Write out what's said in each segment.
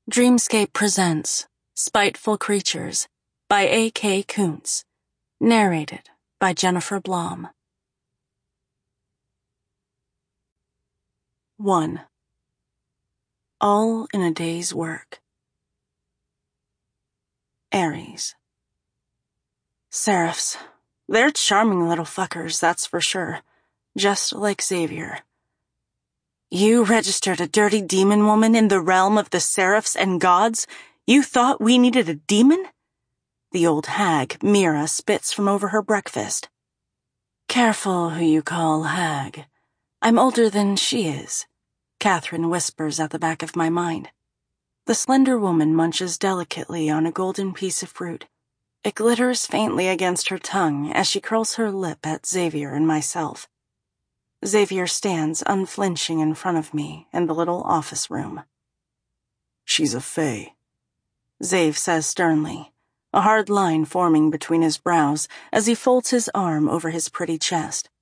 Dreamscape presents Spiteful Creatures by A.K. Kuntz. Narrated by Jennifer Blom. 1. All in a day's work. Aries. Seraphs. They're charming little fuckers, that's for sure. Just like Xavier. You registered a dirty demon woman in the realm of the seraphs and gods? You thought we needed a demon? The old hag, Mira, spits from over her breakfast. Careful who you call hag. I'm older than she is, Catherine whispers at the back of my mind. The slender woman munches delicately on a golden piece of fruit. It glitters faintly against her tongue as she curls her lip at Xavier and myself. Xavier stands unflinching in front of me in the little office room. She's a fae, Xav says sternly, a hard line forming between his brows as he folds his arm over his pretty chest.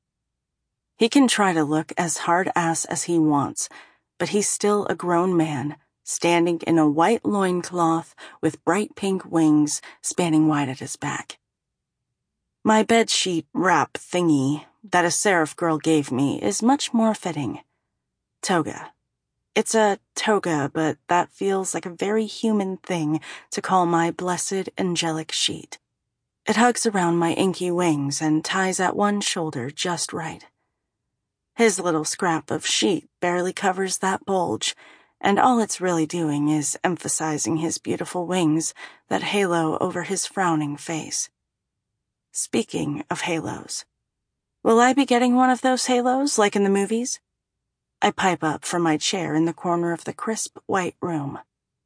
He can try to look as hard-ass as he wants, but he's still a grown man, standing in a white loincloth with bright pink wings spanning wide at his back. My bedsheet wrap thingy that a seraph girl gave me is much more fitting. Toga. It's a toga, but that feels like a very human thing to call my blessed angelic sheet. It hugs around my inky wings and ties at one shoulder just right. His little scrap of sheet barely covers that bulge, and all it's really doing is emphasizing his beautiful wings that halo over his frowning face. Speaking of halos, will I be getting one of those halos like in the movies? I pipe up from my chair in the corner of the crisp white room.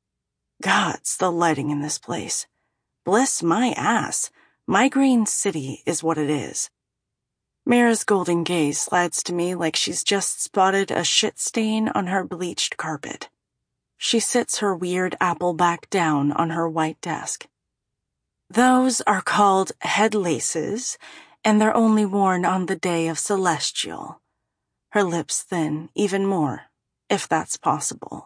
Gods, the lighting in this place. Bless my ass. Migraine City is what it is. Mira's golden gaze slides to me like she's just spotted a shit stain on her bleached carpet. She sits her weird apple back down on her white desk. Those are called head laces, and they're only worn on the day of Celestial. Her lips thin even more, if that's possible.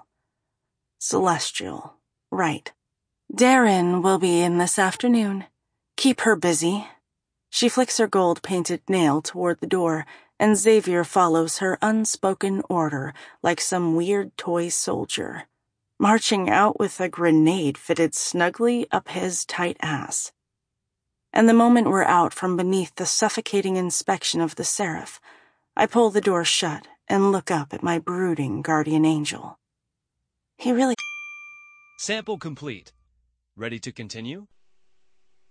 Celestial, right. Darren will be in this afternoon. Keep her busy. She flicks her gold-painted nail toward the door, and Xavier follows her unspoken order like some weird toy soldier, marching out with a grenade fitted snugly up his tight ass. And the moment we're out from beneath the suffocating inspection of the seraph, I pull the door shut and look up at my brooding guardian angel. He really... Sample complete. Ready to continue?